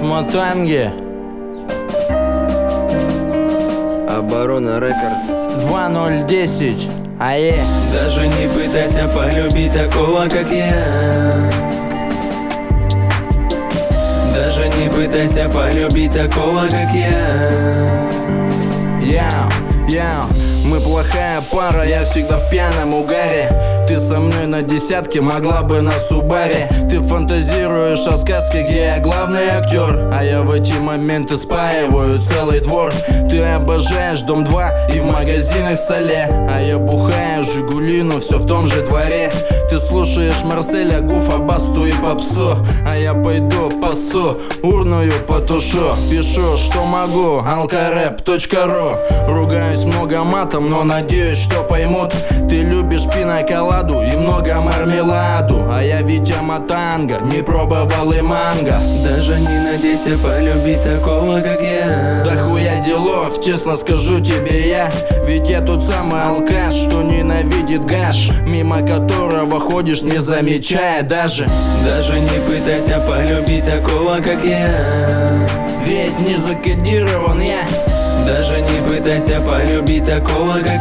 Мотанги, Оборона Рекордс 2010. Ае. Даже не пытайся полюбить такого, как я. Даже не пытайся полюбить такого, как я. Мы плохая пара, я всегда в пьяном угаре. Ты со мной на десятке, могла бы на Субаре. Ты фантазируешь о сказке, где я главный актер, а я в эти моменты спаиваю целый двор. Ты обожаешь Дом 2 и в магазинах Соле, а я бухаю Жигули, но все в том же дворе. Ты слушаешь Марселя, Гуфа, Басту и Попсу, а я пойду пасу, урную потушу. Пишу, что могу, alkaRap.ru. Ругаюсь много матом, но надеюсь, что поймут. Ты любишь пиноколаду и много мармеладу, а я Витя Мотанга, не пробовал и манго. Даже не надейся полюбить такого, как я. Да хуя делов, честно скажу тебе я. Ведь я тот самый алкаш, что ненавидит гаш, мимо которого ходишь, не замечая даже. Даже не пытайся полюбить такого, как я. Ведь не закодирован я. Даже не пытайся полюбить такого, как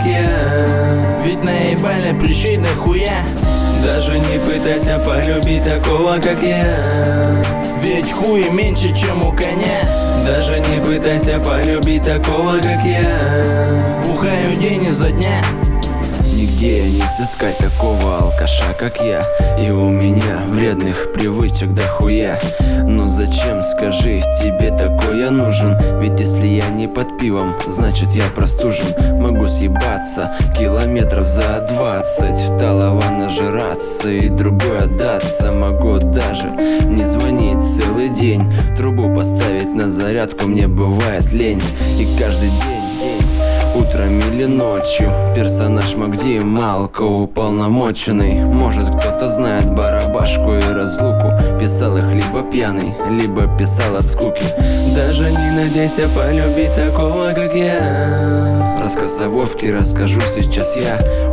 я. Ведь наебали прыщи нахуя. Даже не пытайся полюбить такого, как я. Ведь хуй меньше, чем у коня. Даже не пытайся полюбить такого, как я. Бухаю день изо дня. Нигде не сыскать такого алкаша, как я. И у меня вредных привычек дохуя. Ну зачем, скажи, тебе такой я нужен? Ведь если я не под пивом, значит я простужен. Могу съебаться километров за 20, в талого нажраться и другой отдаться. Могу даже не звонить целый день, трубу поставить на зарядку мне бывает лень. И каждый день, утром или ночью, персонаж Магди Малко уполномоченный. Может кто-то знает барабашку и разлуку. Писал их либо пьяный, либо писал от скуки. Даже не надейся полюбить такого, как я. Рассказ о Вовке расскажу сейчас я.